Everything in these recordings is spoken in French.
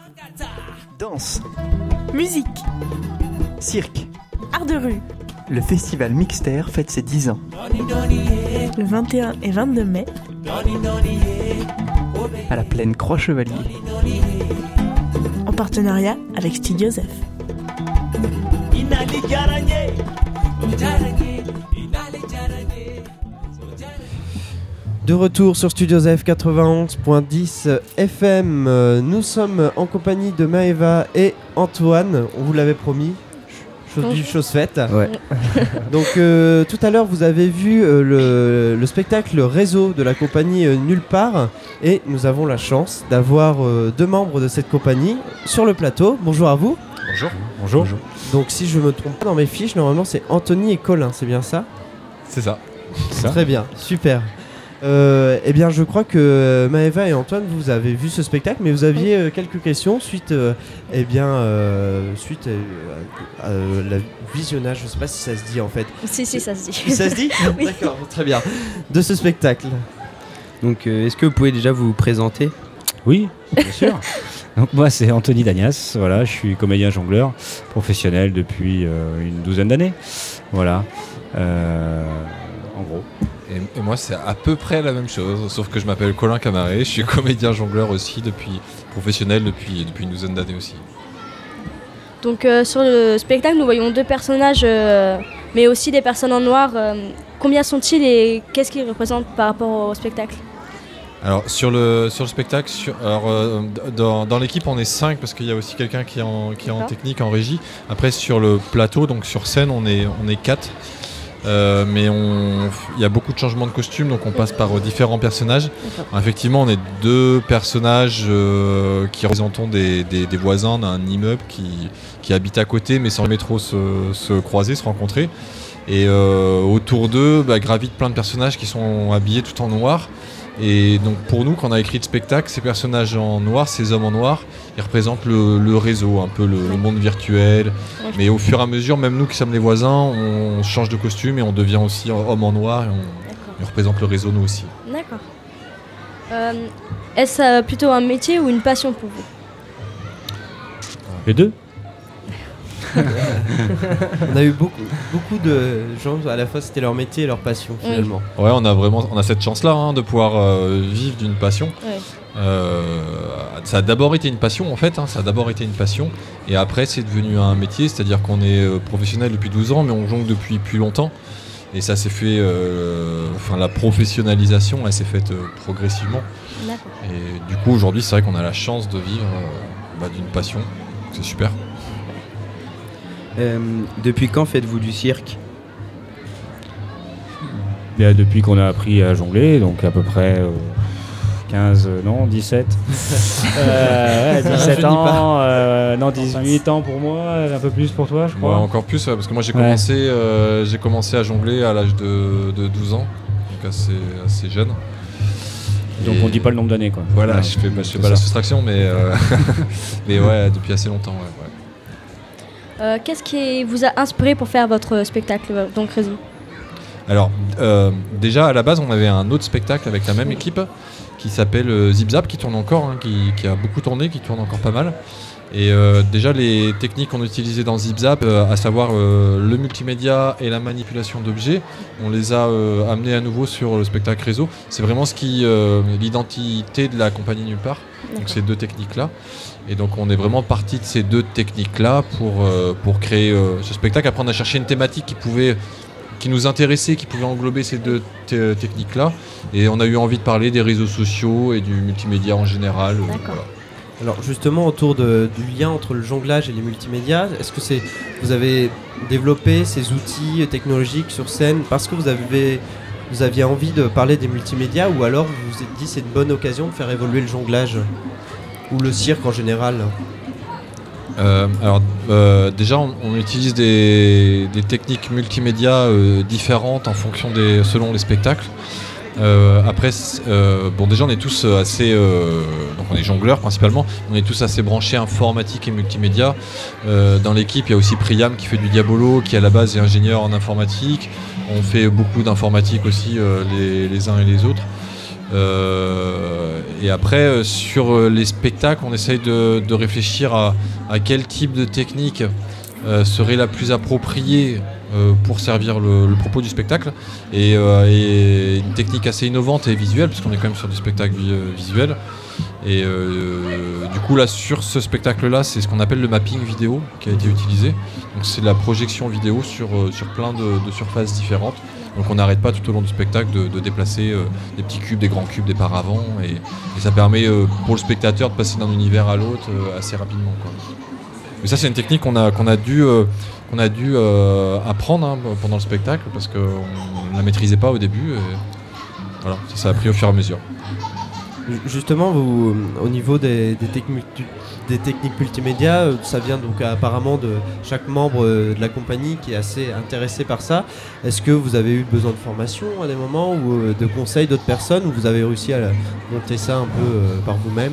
Danse, Musique, cirque. art de rue. Le festival Mixter fête ses 10 ans. Le 21 et 22 mai, À la plaine Croix-Chevalier. en partenariat avec Studio Zef. De retour sur Studio Zef 91.10 FM. Nous sommes en compagnie de Maëva et Antoine. On vous l'avait promis. Chose due, chose faite. Ouais. Donc tout à l'heure vous avez vu le spectacle Réseau de la compagnie Nulle Part. Et nous avons la chance d'avoir deux membres de cette compagnie sur le plateau. Bonjour à vous. Bonjour. Donc si je me trompe pas dans mes fiches, normalement c'est Anthony et Colin, c'est bien ça ? C'est ça. Très bien, super. Eh bien, je crois que Maëva et Antoine, vous avez vu ce spectacle, mais vous aviez quelques questions suite à la visionnage. Je ne sais pas si ça se dit en fait. Si, ça se dit. Ça se dit ? Oui. D'accord, très bien. De ce spectacle. Donc, est-ce que vous pouvez déjà vous présenter ? Oui, bien sûr. Donc moi c'est Anthony Dagnas, voilà, je suis comédien jongleur professionnel depuis une douzaine d'années. Voilà. En gros. Et moi, c'est à peu près la même chose, sauf que je m'appelle Colin Camaré, je suis comédien jongleur aussi, professionnel depuis une douzaine d'années aussi. Donc sur le spectacle, nous voyons deux personnages, mais aussi des personnes en noir. Combien sont-ils et qu'est-ce qu'ils représentent par rapport au spectacle ? Alors sur le spectacle, dans l'équipe on est 5 parce qu'il y a aussi quelqu'un qui est en technique, en régie. Après sur le plateau, donc sur scène on est 4. Mais il y a beaucoup de changements de costumes, donc on passe par différents personnages. Alors, effectivement, on est deux personnages qui représentons des voisins d'un immeuble qui habitent à côté, mais sans jamais trop se croiser, se rencontrer. Et autour d'eux, gravitent plein de personnages qui sont habillés tout en noir. Et donc pour nous, quand on a écrit le spectacle, ces personnages en noir, ces hommes en noir, ils représentent le réseau, un peu le monde virtuel. Mais au fur et à mesure, même nous qui sommes les voisins, on change de costume et on devient aussi homme en noir et on représente le réseau nous aussi. D'accord. Est-ce plutôt un métier ou une passion pour vous ? Les deux ? On a eu beaucoup de gens, à la fois c'était leur métier et leur passion finalement. Ouais, on a cette chance-là de pouvoir vivre d'une passion. Ouais. Ça a d'abord été une passion en fait, ça a d'abord été une passion et après c'est devenu un métier, c'est-à-dire qu'on est professionnel depuis 12 ans mais on jongle depuis plus longtemps et ça s'est fait, la professionnalisation elle s'est faite progressivement. D'accord. Et du coup aujourd'hui c'est vrai qu'on a la chance de vivre d'une passion, c'est super. Depuis quand faites-vous du cirque ? Bien, depuis qu'on a appris à jongler, donc à peu près 17 17 ans, 18 ans pour moi, un peu plus pour toi je crois. Ouais, encore plus parce que moi j'ai commencé à jongler à l'âge de 12 ans, donc assez jeune. Donc on dit pas le nombre d'années quoi. Voilà, je fais pas la soustraction mais mais ouais, depuis assez longtemps ouais. Qu'est-ce qui vous a inspiré pour faire votre spectacle, donc Réseau ? Alors, déjà à la base, on avait un autre spectacle avec la même équipe qui s'appelle Zip Zap, qui tourne encore, qui a beaucoup tourné, qui tourne encore pas mal. Et déjà, les techniques qu'on utilisait dans Zip Zap, à savoir le multimédia et la manipulation d'objets, on les a amenés à nouveau sur le spectacle Réseau. C'est vraiment l'identité de la compagnie Nulle Part, donc ces deux techniques-là. Et donc on est vraiment parti de ces deux techniques-là pour créer ce spectacle. Après on a cherché une thématique qui nous intéressait, qui pouvait englober ces deux techniques-là. Et on a eu envie de parler des réseaux sociaux et du multimédia en général. Voilà. Alors justement autour du lien entre le jonglage et les multimédias, est-ce que vous avez développé ces outils technologiques sur scène parce que vous aviez envie de parler des multimédias ou alors vous vous êtes dit c'est une bonne occasion de faire évoluer le jonglage ou le cirque en général ? Déjà on utilise des techniques multimédia différentes en fonction selon les spectacles. Après, déjà on est tous assez, donc on est jongleurs principalement, on est tous assez branchés informatique et multimédia. Dans l'équipe il y a aussi Priam qui fait du Diabolo, qui à la base est ingénieur en informatique. On fait beaucoup d'informatique aussi les uns et les autres. Et après, sur les spectacles, on essaye de réfléchir à quel type de technique serait la plus appropriée pour servir le propos du spectacle. Et une technique assez innovante et visuelle, parce qu'on est quand même sur du spectacle visuel. Et du coup, là, sur ce spectacle-là, c'est ce qu'on appelle le mapping vidéo qui a été utilisé. Donc, c'est de la projection vidéo sur plein de surfaces différentes. Donc on n'arrête pas tout au long du spectacle de déplacer des petits cubes, des grands cubes, des paravents, et ça permet pour le spectateur de passer d'un univers à l'autre assez rapidement, quoi. Mais ça, c'est une technique qu'on a dû apprendre pendant le spectacle, parce qu'on ne la maîtrisait pas au début. Et voilà, ça a pris au fur et à mesure. Justement, vous, au niveau des techniques multimédia, ça vient donc apparemment de chaque membre de la compagnie qui est assez intéressé par ça. Est-ce que vous avez eu besoin de formation à des moments ou de conseils d'autres personnes, ou vous avez réussi à monter ça un peu par vous-même?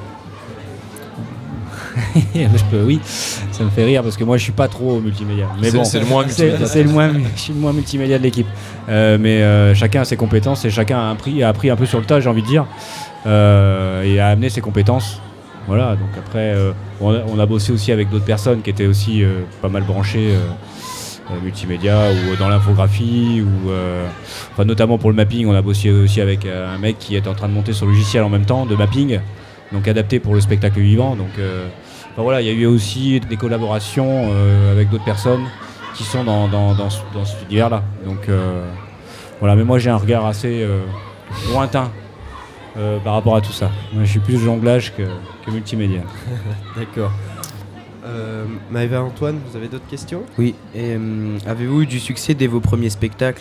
Oui, ça me fait rire parce que moi je suis pas trop multimédia. Mais bon, c'est le moins multimédia. Je suis le moins multimédia de l'équipe. Mais chacun a ses compétences et chacun a appris un peu sur le tas, j'ai envie de dire, et a amené ses compétences. Voilà, donc après, on a bossé aussi avec d'autres personnes qui étaient aussi pas mal branchées multimédia ou dans l'infographie, ou notamment pour le mapping, on a bossé aussi avec un mec qui est en train de monter son logiciel en même temps de mapping, donc adapté pour le spectacle vivant. Donc voilà, il y a eu aussi des collaborations avec d'autres personnes qui sont dans cet univers-là. Donc voilà, mais moi j'ai un regard assez lointain par rapport à tout ça. Moi, je suis plus jonglage que multimédia. D'accord. Maëva, Antoine, vous avez d'autres questions? Oui, et avez-vous eu du succès dès vos premiers spectacles?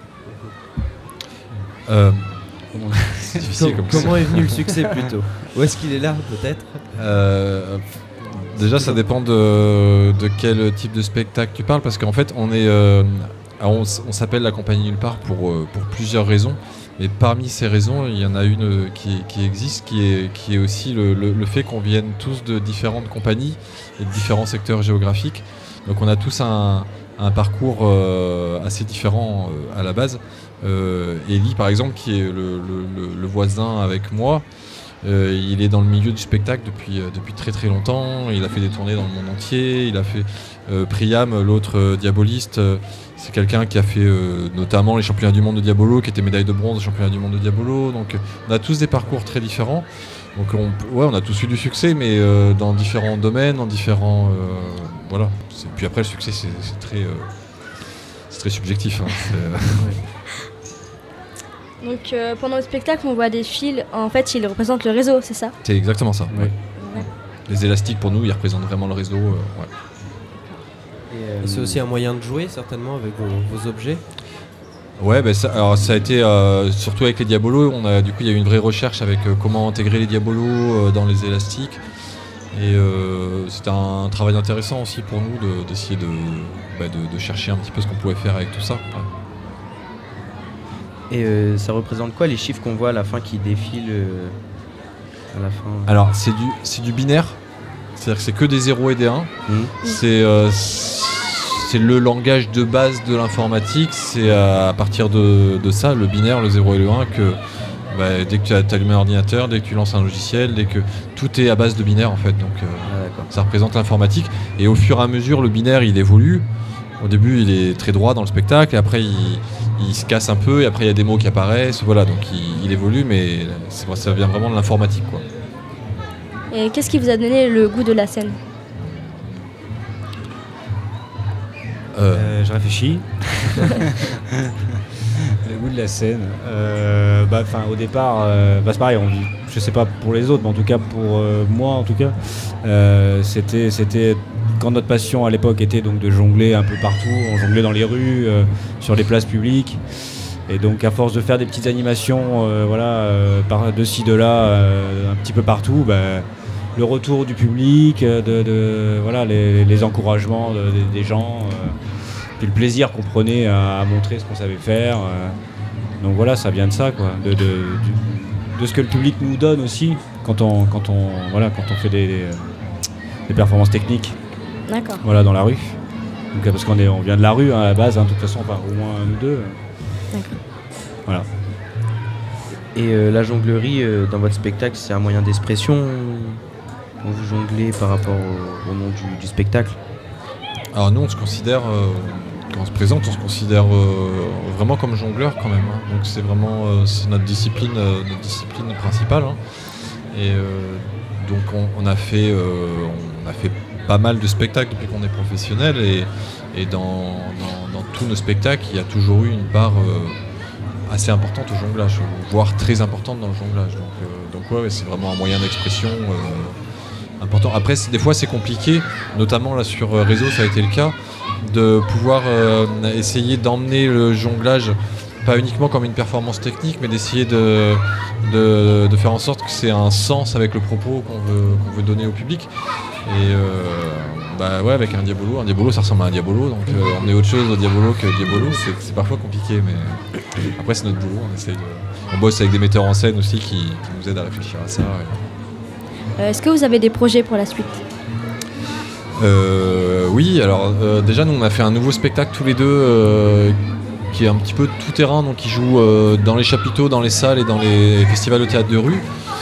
C'est difficile comme Comment est venu le succès plutôt? Où est-ce qu'il est là, peut-être? Déjà, ça dépend de quel type de spectacle tu parles, parce qu'en fait, on s'appelle la compagnie Nulle Part pour plusieurs raisons. Mais parmi ces raisons, il y en a une qui existe, qui est aussi le fait qu'on vienne tous de différentes compagnies et de différents secteurs géographiques. Donc on a tous un parcours assez différent à la base. Elie, par exemple, qui est le voisin avec moi, il est dans le milieu du spectacle depuis très très longtemps. Il a fait des tournées dans le monde entier. Il a fait Priam, l'autre diaboliste. C'est quelqu'un qui a fait notamment les championnats du monde de Diabolo, qui était médaille de bronze aux championnats du monde de Diabolo. Donc on a tous des parcours très différents. Donc on a tous eu du succès, mais dans différents domaines, dans différents... voilà. Puis après, le succès, c'est très subjectif. Donc pendant le spectacle, on voit des fils. En fait, ils représentent le réseau, c'est ça? C'est exactement ça. Oui. Ouais. Les élastiques, pour nous, ils représentent vraiment le réseau. Ouais. Et c'est aussi un moyen de jouer, certainement, avec vos objets. Ouais, alors ça a été surtout avec les diabolos. Du coup, il y a eu une vraie recherche avec comment intégrer les diabolos dans les élastiques. Et c'était un travail intéressant aussi pour nous d'essayer de chercher un petit peu ce qu'on pouvait faire avec tout ça. Ouais. Et ça représente quoi les chiffres qu'on voit à la fin qui défilent à la fin? Alors c'est du binaire, c'est-à-dire que c'est que des 0 et des 1. C'est le langage de base de l'informatique. C'est à partir de ça, le binaire, le 0 et le 1, que dès que tu allumes un ordinateur, dès que tu lances un logiciel, dès que tout est à base de binaire en fait. Donc ça représente l'informatique. Et au fur et à mesure, le binaire il évolue. Au début, il est très droit dans le spectacle, et après il se casse un peu, et après il y a des mots qui apparaissent. Voilà, donc il évolue, mais ça vient vraiment de l'informatique, quoi. Et qu'est-ce qui vous a donné le goût de la scène? Je réfléchis. Le goût de la scène. Au départ, c'est pareil. Je sais pas pour les autres, mais en tout cas pour moi, c'était quand notre passion à l'époque était donc de jongler un peu partout. On jonglait dans les rues, sur les places publiques. Et donc à force de faire des petites animations, de ci de là, un petit peu partout. Le retour du public, les encouragements des gens, puis le plaisir qu'on prenait à montrer ce qu'on savait faire. Donc voilà, ça vient de ça, quoi, de ce que le public nous donne aussi quand on fait des performances techniques. D'accord. Voilà, dans la rue. Donc, parce qu'on vient de la rue à la base, de toute façon, au moins nous deux. D'accord. Voilà. Et la jonglerie, dans votre spectacle, c'est un moyen d'expression quand vous jonglez par rapport au nom du spectacle? Alors nous, on se considère, quand on se présente, on se considère vraiment comme jongleur quand même. Hein. Donc c'est vraiment c'est notre discipline principale. Hein. Et donc on a fait pas mal de spectacles depuis qu'on est professionnel et dans tous nos spectacles, il y a toujours eu une part assez importante au jonglage, voire très importante dans le jonglage. Donc ouais, c'est vraiment un moyen d'expression important. Après, des fois, c'est compliqué, notamment là sur réseau, ça a été le cas, de pouvoir essayer d'emmener le jonglage, pas uniquement comme une performance technique, mais d'essayer de faire en sorte que c'est un sens avec le propos qu'on veut donner au public. Et ouais, avec un diabolo, ça ressemble à un diabolo, donc emmener autre chose au diabolo que diabolo, c'est parfois compliqué, mais après c'est notre boulot, on bosse avec des metteurs en scène aussi qui nous aident à réfléchir à ça. Est-ce que vous avez des projets pour la suite? Oui, alors déjà nous on a fait un nouveau spectacle tous les deux qui est un petit peu tout terrain, donc qui joue dans les chapiteaux, dans les salles et dans les festivals de théâtre de rue,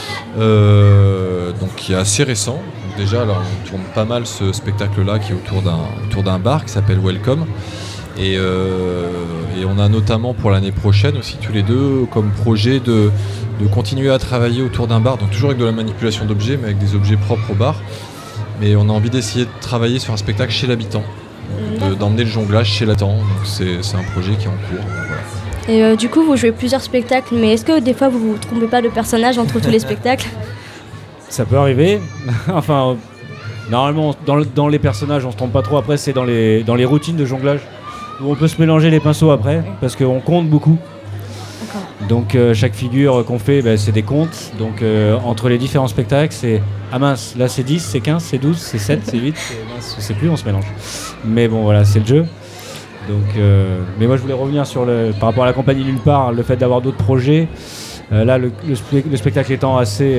donc qui est assez récent. Donc déjà, alors, on tourne pas mal ce spectacle-là qui est autour d'un bar qui s'appelle Welcome. Et on a notamment pour l'année prochaine aussi tous les deux comme projet de continuer à travailler autour d'un bar, donc toujours avec de la manipulation d'objets, mais avec des objets propres au bar. Mais on a envie d'essayer de travailler sur un spectacle chez l'habitant, d'emmener le jonglage chez l'habitant. Donc c'est un projet qui est en cours. Voilà. Et du coup, vous jouez plusieurs spectacles, mais est-ce que des fois vous vous trompez pas de personnage entre tous les spectacles? Ça peut arriver. Enfin, normalement, dans les personnages, on se trompe pas trop. Après, c'est dans les routines de jonglage où on peut se mélanger les pinceaux après, parce qu'on compte beaucoup. Donc chaque figure qu'on fait, c'est des comptes. Donc entre les différents spectacles, c'est ah mince, là c'est 10, c'est 15, c'est 12, c'est 7, c'est 8, mince, je sais plus, on se mélange. Mais bon voilà, c'est le jeu. Donc, mais moi je voulais revenir sur par rapport à la compagnie Nulle Part, le fait d'avoir d'autres projets. Là le spectacle étant assez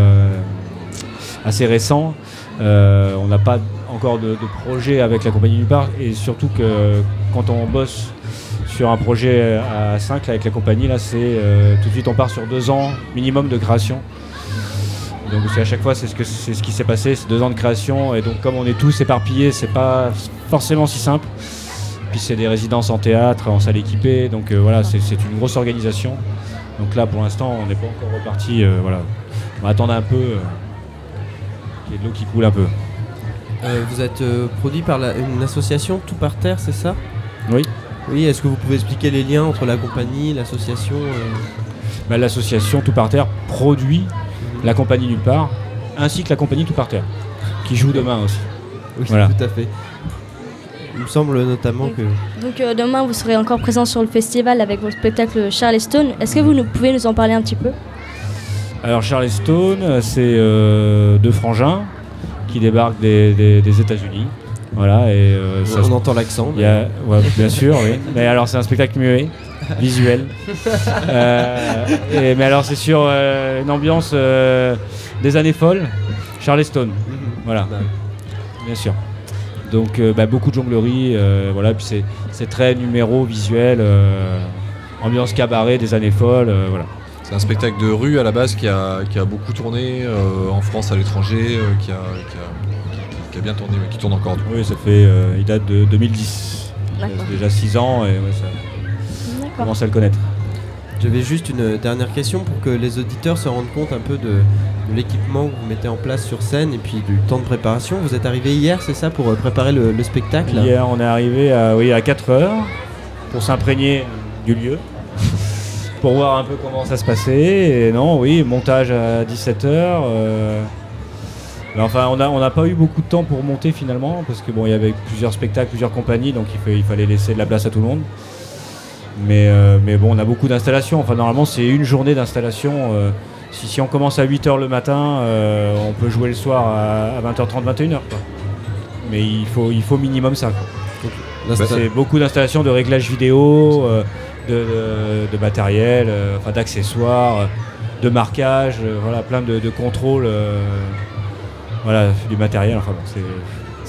récent, on n'a pas encore de projet avec la compagnie Nulle Part, et surtout que quand on bosse sur un projet à 5 avec la compagnie, là c'est tout de suite on part sur 2 ans minimum de création. Donc à chaque fois c'est ce qui s'est passé, c'est 2 ans de création, et donc comme on est tous éparpillés, c'est pas forcément si simple. Puis c'est des résidences en théâtre, en salle équipée, donc voilà, c'est une grosse organisation. Donc là pour l'instant on n'est pas encore reparti, voilà. On va attendre un peu qu'il y ait de l'eau qui coule un peu. Vous êtes produit par une association Tout par Terre, c'est ça? Oui. Oui, est-ce que vous pouvez expliquer les liens entre la compagnie, l'association L'association Tout par Terre produit la compagnie Nulle Part, ainsi que la compagnie Tout par Terre, qui joue demain aussi. Oui, voilà. Tout à fait. Il me semble notamment que... Donc demain, vous serez encore présent sur le festival avec votre spectacle Charleston. Est-ce que vous pouvez nous en parler un petit peu? Alors Charleston, c'est 2 frangins qui débarquent des États-Unis. Voilà, et on entend l'accent. Ouais, bien sûr, oui. Mais alors c'est un spectacle muet, visuel. Mais alors c'est sur une ambiance des années folles, Charleston. Voilà, bien sûr. Donc beaucoup de jonglerie, voilà. Puis c'est très numéro visuel, ambiance cabaret des années folles, voilà. C'est un spectacle de rue à la base qui a beaucoup tourné en France, à l'étranger, qui a bien tourné, mais qui tourne encore. Oui, ça fait, il date de 2010. C'est déjà 6 ans et ça commence à le connaître. J'avais juste une dernière question pour que les auditeurs se rendent compte un peu de l'équipement que vous mettez en place sur scène et puis du temps de préparation. Vous êtes arrivé hier, c'est ça, pour préparer le spectacle? Hier, on est arrivé à 4 heures pour s'imprégner du lieu, pour voir un peu comment ça se passait. Et non, oui, montage à 17h. Enfin, on n'a pas eu beaucoup de temps pour monter finalement, parce que bon, il y avait plusieurs spectacles, plusieurs compagnies, donc il fallait laisser de la place à tout le monde. Mais bon, on a beaucoup d'installations. Enfin, normalement, c'est une journée d'installation. Si on commence à 8h le matin, on peut jouer le soir à 20h30, 21h. Quoi. Mais il faut minimum ça. Quoi. C'est beaucoup d'installations, de réglages vidéo, de matériel, d'accessoires, de marquage, voilà, plein de contrôles. Voilà, du matériel, enfin bon,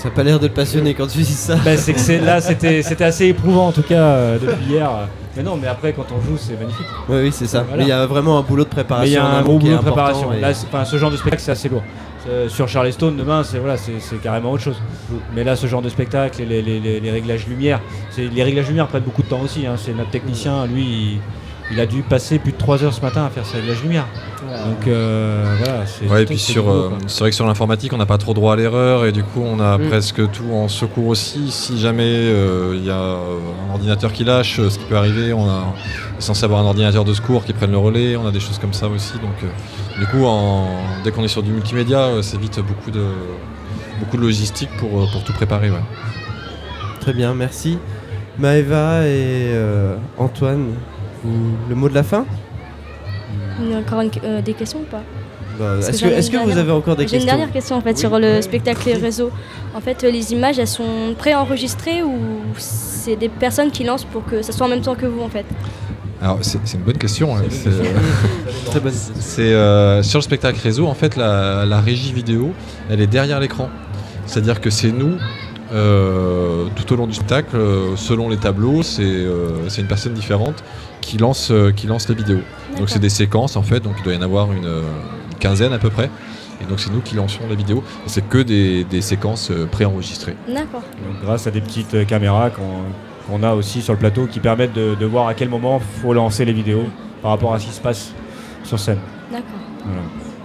Ça n'a pas l'air de te passionner quand tu dis ça. Bah, c'est que c'était assez éprouvant en tout cas depuis hier. Mais non, mais après quand on joue c'est magnifique. Oui, c'est ça. Voilà. Mais il y a vraiment un boulot de préparation. Mais il y a en un amont gros qui est boulot de important préparation. et- Là, ce genre de spectacle c'est assez lourd. Sur Charleston demain c'est carrément autre chose. Mais là ce genre de spectacle et les réglages lumière, les réglages lumière prennent beaucoup de temps aussi. Hein. C'est notre technicien, lui il a dû passer plus de 3 heures ce matin à faire ses réglages lumière. Donc voilà. Ouais, et puis c'est vrai que sur l'informatique, on n'a pas trop droit à l'erreur et du coup, on a presque tout en secours aussi. Si jamais il y a un ordinateur qui lâche, ce qui peut arriver, on est censé avoir un ordinateur de secours qui prenne le relais. On a des choses comme ça aussi. Donc, du coup, dès qu'on est sur du multimédia, c'est vite beaucoup de logistique pour tout préparer. Ouais. Très bien, merci. Maëva et Antoine, le mot de la fin? Il y a encore des questions ou pas? Parce que Est-ce que vous avez encore des J'ai une questions? dernière question en fait sur le spectacle et le réseau. En fait, les images elles sont préenregistrées ou c'est des personnes qui lancent pour que ça soit en même temps que vous en fait? Alors, c'est une bonne question. Hein. Très bonne. C'est sur le spectacle réseau, en fait, la régie vidéo, elle est derrière l'écran. C'est-à-dire que c'est nous. Tout au long du spectacle, selon les tableaux, c'est une personne différente qui lance les vidéos. Donc c'est des séquences en fait, donc il doit y en avoir une quinzaine à peu près. Et donc c'est nous qui lançons la vidéo. Et c'est que des séquences préenregistrées. D'accord. Donc, grâce à des petites caméras qu'on a aussi sur le plateau qui permettent de voir à quel moment il faut lancer les vidéos par rapport à ce qui se passe sur scène. D'accord. Voilà.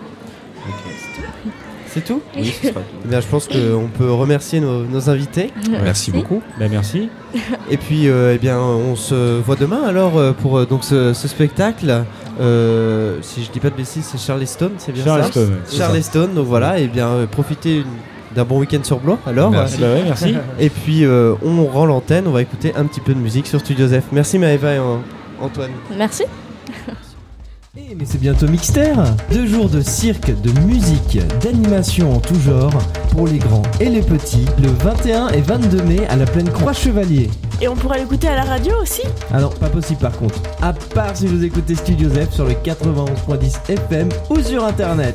C'est tout? Oui, ce sera tout. Eh bien, je pense qu'on peut remercier nos invités. Merci beaucoup. Ben, merci. Et puis, eh bien, on se voit demain alors pour donc ce spectacle. Si je dis pas de bêtises, c'est Charleston, c'est bien Charleston, ça? ouais, c'est Charleston, donc voilà, et bien profitez d'un bon week-end sur Blois alors. Merci. Bah ouais, merci. Et puis on rend l'antenne, on va écouter un petit peu de musique sur Studio Zef. Merci Maëva et Antoine. Merci. Mais c'est bientôt Mixter. 2 jours de cirque, de musique, d'animation en tout genre pour les grands et les petits le 21 et 22 mai à la Plaine Croix-Chevalier. Et on pourra l'écouter à la radio aussi. Ah non, pas possible par contre. À part si vous écoutez Studio Zef sur le 91.10 FM ou sur internet.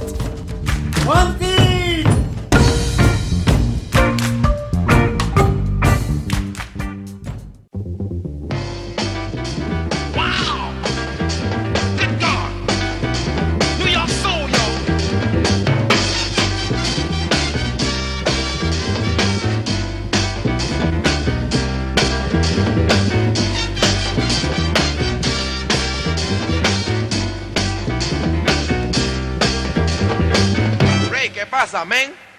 Ray, ¿qué pasa, men?